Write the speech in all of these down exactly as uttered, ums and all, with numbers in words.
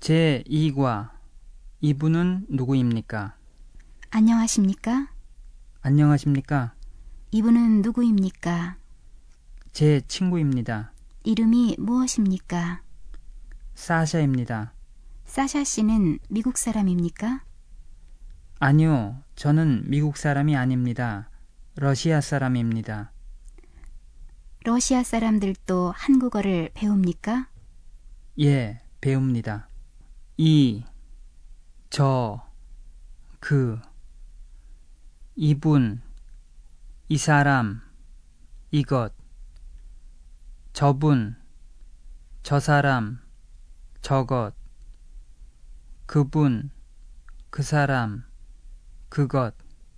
제이 과 이분은 누구입니까? 안녕하십니까? 안녕하십니까? 이분은 누구입니까? 제 친구입니다. 이름이 무엇입니까? 사샤입니다. 사샤 씨는 미국 사람입니까? 아니요, 저는 미국 사람이 아닙니다. 러시아 사람입니다. 러시아 사람들도 한국어를 배웁니까? 예, 배웁니다. 이, 저, 그, 이분, 이 사람, 이것, 저분, 저 사람, 저것, 그분, 그 사람, 그것.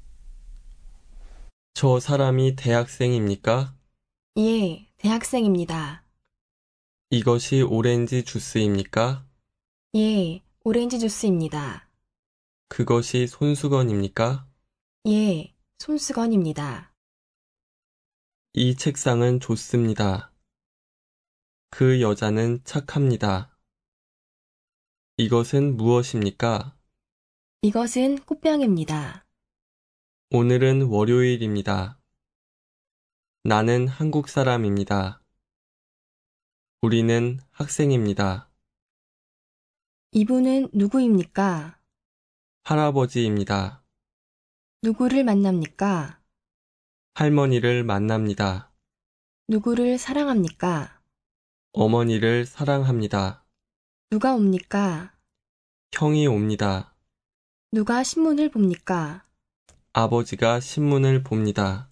저 사람이 대학생입니까? 예, 대학생입니다. 이것이 오렌지 주스입니까? 예, 오렌지 주스입니다. 그것이 손수건입니까? 예, 손수건입니다. 이 책상은 좋습니다. 그 여자는 착합니다. 이것은 무엇입니까? 이것은 꽃병입니다. 오늘은 월요일입니다. 나는 한국 사람입니다. 우리는 학생입니다. 이분은 누구입니까? 할아버지입니다. 누구를 만납니까? 할머니를 만납니다. 누구를 사랑합니까? 어머니를 사랑합니다. 누가 옵니까? 형이 옵니다. 누가 신문을 봅니까? 아버지가 신문을 봅니다.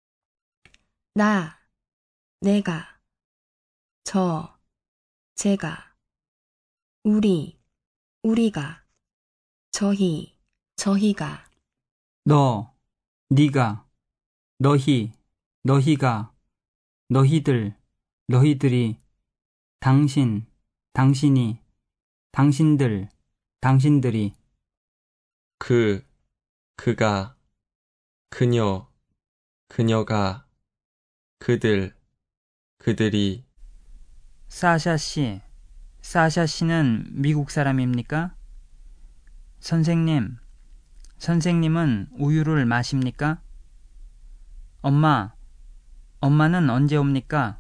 나, 내가, 저, 제가, 우리, 우리가, 저희, 저희가, 너, 네가, 너희, 너희가, 너희들, 너희들이, 당신, 당신이, 당신들, 당신들이. 그, 그가, 그녀, 그녀가, 그들, 그들이. 사샤 씨, 사샤 씨는 미국 사람입니까? 선생님, 선생님은 우유를 마십니까? 엄마, 엄마는 언제 옵니까?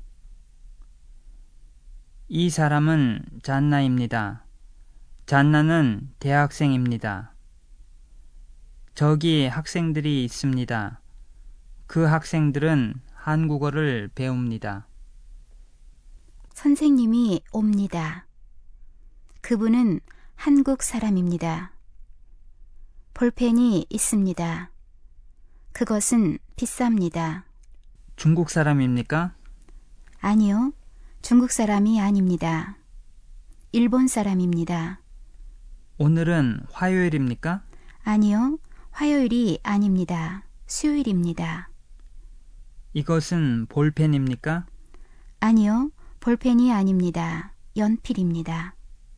이 사람은 잔나입니다. 잔나는 대학생입니다. 저기 학생들이 있습니다. 그 학생들은 한국어를 배웁니다. 선생님이 옵니다. 그분은 한국 사람입니다. 볼펜이 있습니다. 그것은 비쌉니다. 중국 사람입니까? 아니요, 중국 사람이 아닙니다. 일본 사람입니다. 오늘은 화요일입니까? 아니요, 화요일이 아닙니다. 수요일입니다. 이것은 볼펜입니까? 아니요, 볼펜이 아닙니다. 연필입니다.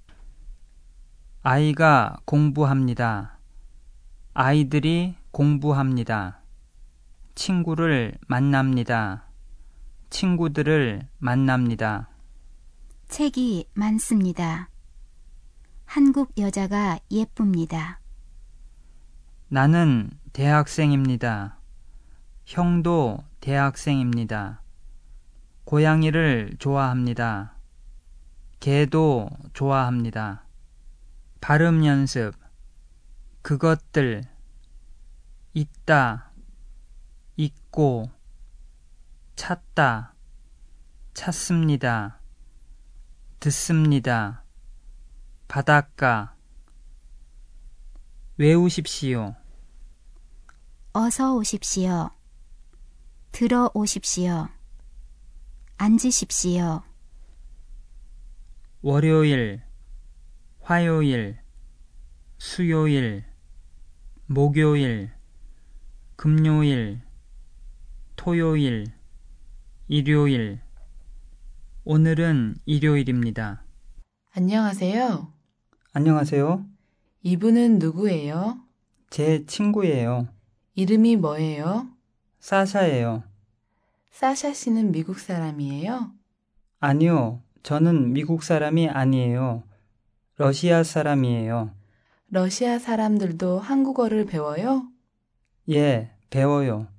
아이가 공부합니다. 아이들이 공부합니다. 친구를 만납니다. 친구들을 만납니다. 책이 많습니다. 한국 여자가 예쁩니다. 나는 대학생입니다. 형도 대학생입니다. 고양이를 좋아합니다. 개도 좋아합니다. 발음 연습. 그것들. 있다. 있고. 찾다. 찾습니다. 듣습니다. 바닷가. 외우십시오. 어서 오십시오. 들어오십시오. 앉으십시오. 월요일, 화요일, 수요일, 목요일, 금요일, 토요일, 일요일. 오늘은 일요일입니다. 안녕하세요. 안녕하세요. 이분은 누구예요? 제 친구예요. 이름이 뭐예요? 사샤예요. 사샤 씨는 미국 사람이에요? 아니요, 저는 미국 사람이 아니에요. 러시아 사람이에요. 러시아 사람들도 한국어를 배워요? 예, 배워요.